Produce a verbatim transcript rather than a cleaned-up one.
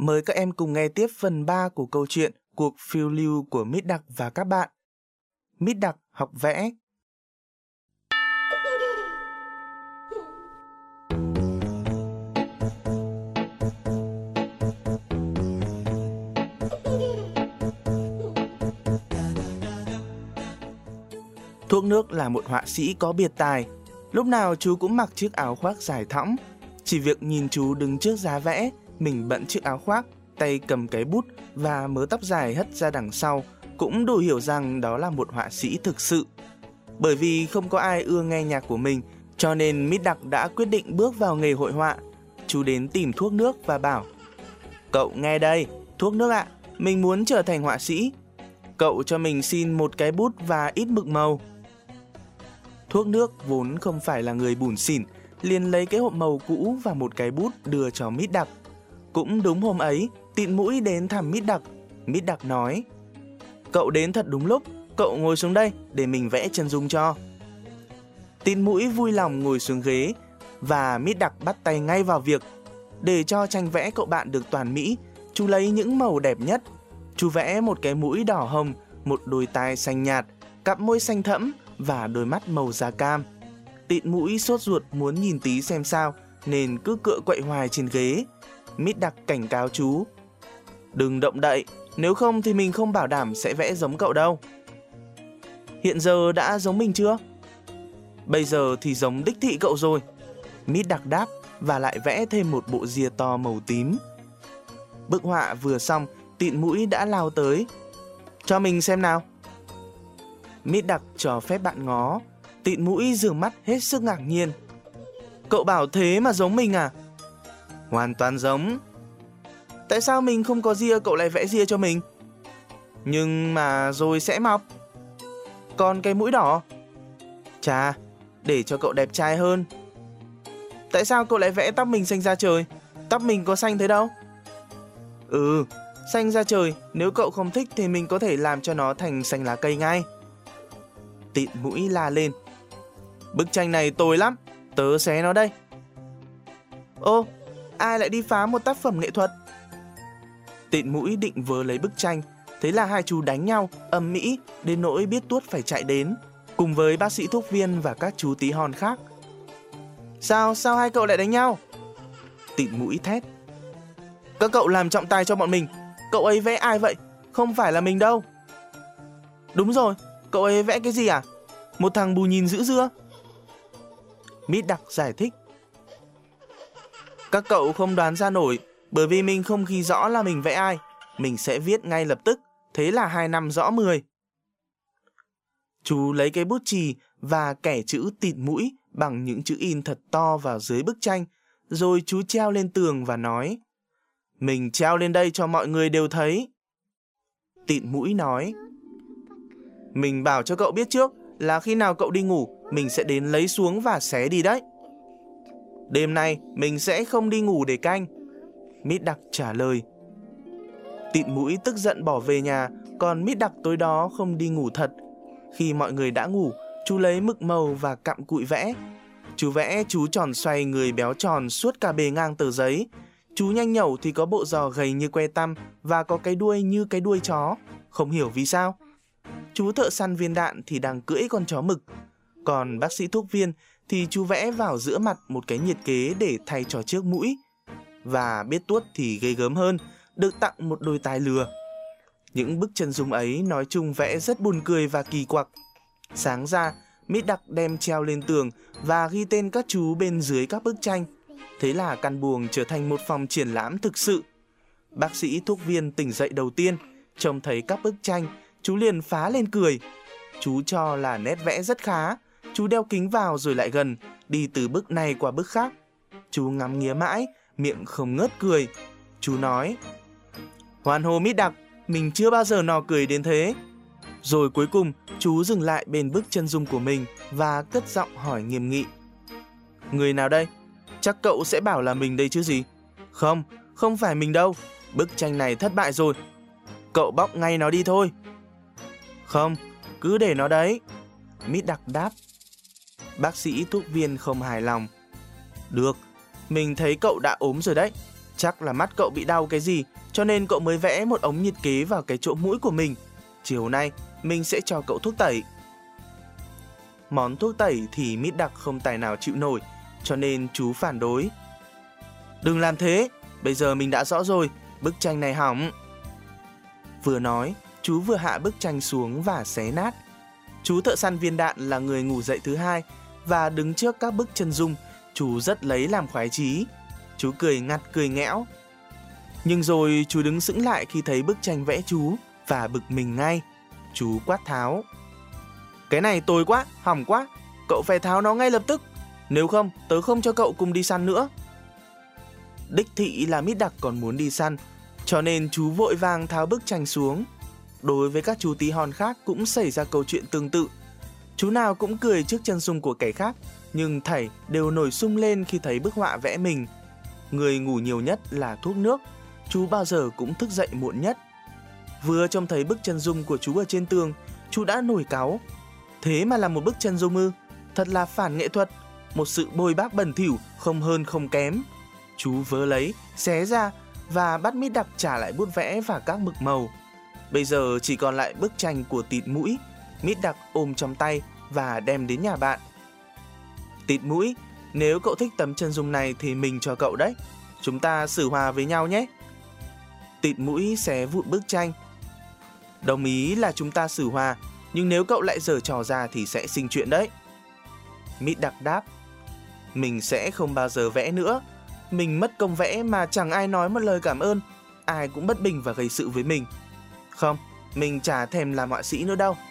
Mời các em cùng nghe tiếp phần ba của câu chuyện Cuộc phiêu lưu của Mít Đặc và các bạn. Mít Đặc học vẽ. Thuốc Nước là một họa sĩ có biệt tài. Lúc nào chú cũng mặc chiếc áo khoác dài thõng. Chỉ việc nhìn chú đứng trước giá vẽ, mình bận chiếc áo khoác, tay cầm cái bút và mớ tóc dài hất ra đằng sau cũng đủ hiểu rằng đó là một họa sĩ thực sự. Bởi vì không có ai ưa nghe nhạc của mình, cho nên Mít Đặc đã quyết định bước vào nghề hội họa. Chú đến tìm Thuốc Nước và bảo: "Cậu nghe đây, Thuốc Nước ạ, mình muốn trở thành họa sĩ. Cậu cho mình xin một cái bút và ít mực màu." Thuốc Nước vốn không phải là người bủn xỉn, liền lấy cái hộp màu cũ và một cái bút đưa cho Mít Đặc. Cũng đúng hôm ấy, Tịn Mũi đến thăm Mít Đặc. Mít Đặc nói: "Cậu đến thật đúng lúc, cậu ngồi xuống đây để mình vẽ chân dung cho." Tịn Mũi vui lòng ngồi xuống ghế và Mít Đặc bắt tay ngay vào việc. Để cho tranh vẽ cậu bạn được toàn mỹ, chú lấy những màu đẹp nhất. Chú vẽ một cái mũi đỏ hồng, một đôi tai xanh nhạt, cặp môi xanh thẫm và đôi mắt màu da cam. Tịn Mũi sốt ruột muốn nhìn tí xem sao, nên cứ cựa quậy hoài trên ghế. Mít Đặc cảnh cáo chú: "Đừng động đậy, nếu không thì mình không bảo đảm sẽ vẽ giống cậu đâu." "Hiện giờ đã giống mình chưa?" "Bây giờ thì giống đích thị cậu rồi." Mít Đặc đáp và lại vẽ thêm một bộ ria to màu tím. Bức họa vừa xong, Tịn Mũi đã lao tới: "Cho mình xem nào." Mít Đặc cho phép bạn ngó. Tịn Mũi giương mắt hết sức ngạc nhiên: "Cậu bảo thế mà giống mình à?" "Hoàn toàn giống." "Tại sao mình không có ria cậu lại vẽ ria cho mình?" "Nhưng mà rồi sẽ mọc." "Còn cái mũi đỏ?" "Chà, để cho cậu đẹp trai hơn." "Tại sao cậu lại vẽ tóc mình xanh da trời? Tóc mình có xanh thế đâu." "Ừ, xanh da trời, nếu cậu không thích thì mình có thể làm cho nó thành xanh lá cây ngay." Tịn Mũi la lên: "Bức tranh này tồi lắm, tớ xé nó đây." "Ô, ai lại đi phá một tác phẩm nghệ thuật?" Tịn Mũi định vớ lấy bức tranh, thế là hai chú đánh nhau ầm ĩ đến nỗi biết Tuốt phải chạy đến, cùng với bác sĩ Thuốc Viên và các chú tí hon khác. Sao, sao hai cậu lại đánh nhau?" Tịn Mũi thét: "Các cậu làm trọng tài cho bọn mình, cậu ấy vẽ ai vậy? Không phải là mình đâu." "Đúng rồi, cậu ấy vẽ cái gì à? Một thằng bù nhìn dữ dưa." Mít Đặc giải thích: "Các cậu không đoán ra nổi, bởi vì mình không ghi rõ là mình vẽ ai. Mình sẽ viết ngay lập tức, thế là hai năm rõ mười." Chú lấy cái bút chì và kẻ chữ Tịn Mũi bằng những chữ in thật to vào dưới bức tranh, rồi chú treo lên tường và nói: "Mình treo lên đây cho mọi người đều thấy." Tịn Mũi nói: "Mình bảo cho cậu biết trước là khi nào cậu đi ngủ, mình sẽ đến lấy xuống và xé đi đấy." "Đêm nay mình sẽ không đi ngủ để canh." Mít Đặc trả lời. Tịn Mũi tức giận bỏ về nhà, còn Mít Đặc tối đó không đi ngủ thật. Khi mọi người đã ngủ, chú lấy mực màu và cặm cụi vẽ. Chú vẽ chú tròn xoay người béo tròn suốt cả bề ngang tờ giấy. Chú nhanh nhẩu thì có bộ giò gầy như que tăm và có cái đuôi như cái đuôi chó. Không hiểu vì sao. Chú thợ săn viên đạn thì đang cưỡi con chó mực. Còn bác sĩ Thuốc Viên thì chú vẽ vào giữa mặt một cái nhiệt kế để thay cho chiếc mũi. Và biết Tuốt thì ghê gớm hơn, được tặng một đôi tai lừa. Những bức chân dung ấy nói chung vẽ rất buồn cười và kỳ quặc. Sáng ra, Mít Đặc đem treo lên tường và ghi tên các chú bên dưới các bức tranh. Thế là căn buồng trở thành một phòng triển lãm thực sự. Bác sĩ Thuốc Viên tỉnh dậy đầu tiên, trông thấy các bức tranh, chú liền phá lên cười. Chú cho là nét vẽ rất khá. Chú đeo kính vào rồi lại gần, đi từ bức này qua bức khác. Chú ngắm nghía mãi, miệng không ngớt cười. Chú nói: "Hoan hô Mít Đặc, mình chưa bao giờ nọ cười đến thế." Rồi cuối cùng chú dừng lại bên bức chân dung của mình và cất giọng hỏi nghiêm nghị: "Người nào đây? Chắc cậu sẽ bảo là mình đây chứ gì?" "Không, không phải mình đâu. Bức tranh này thất bại rồi. Cậu bóc ngay nó đi thôi." "Không, cứ để nó đấy." Mít Đặc đáp. Bác sĩ Thuốc Viên không hài lòng: "Được, mình thấy cậu đã ốm rồi đấy. Chắc là mắt cậu bị đau cái gì, cho nên cậu mới vẽ một ống nhiệt kế vào cái chỗ mũi của mình. Chiều nay, mình sẽ cho cậu thuốc tẩy. Món thuốc tẩy thì Mít Đặc không tài nào chịu nổi, cho nên chú phản đối. Đừng làm thế, bây giờ mình đã rõ rồi, bức tranh này hỏng. Vừa nói, chú vừa hạ bức tranh xuống và xé nát. Chú thợ săn viên đạn là người ngủ dậy thứ hai, và đứng trước các bức chân dung, chú rất lấy làm khoái chí. Chú cười ngặt cười nghẽo. Nhưng rồi chú đứng sững lại khi thấy bức tranh vẽ chú và bực mình ngay. Chú quát tháo. Cái này tồi quá, hỏng quá, cậu phải tháo nó ngay lập tức. Nếu không, tớ không cho cậu cùng đi săn nữa. Đích thị là Mít Đặc còn muốn đi săn, cho nên chú vội vàng tháo bức tranh xuống. Đối với các chú tí hon khác cũng xảy ra câu chuyện tương tự. Chú nào cũng cười trước chân dung của kẻ khác, nhưng thảy đều nổi sung lên khi thấy bức họa vẽ mình. Người ngủ nhiều nhất là thuốc nước, chú bao giờ cũng thức dậy muộn nhất. Vừa trông thấy bức chân dung của chú ở trên tường, chú đã nổi cáu. Thế mà là một bức chân dung ư? Thật là phản nghệ thuật, một sự bôi bác bẩn thỉu, không hơn không kém. Chú vớ lấy, xé ra và bắt Mít Đặc trả lại bút vẽ và các mực màu. Bây giờ chỉ còn lại bức tranh của Tịt Mũi. Mít Đặc ôm trong tay và đem đến nhà bạn. Tịt Mũi, nếu cậu thích tấm chân dung này thì mình cho cậu đấy. Chúng ta xử hòa với nhau nhé. Tịt Mũi xé vụn bức tranh. Đồng ý là chúng ta xử hòa, nhưng nếu cậu lại giở trò ra thì sẽ sinh chuyện đấy. Mít Đặc đáp. Mình sẽ không bao giờ vẽ nữa. Mình mất công vẽ mà chẳng ai nói một lời cảm ơn. Ai cũng bất bình và gây sự với mình. Không, mình chả thèm làm họa sĩ nữa đâu.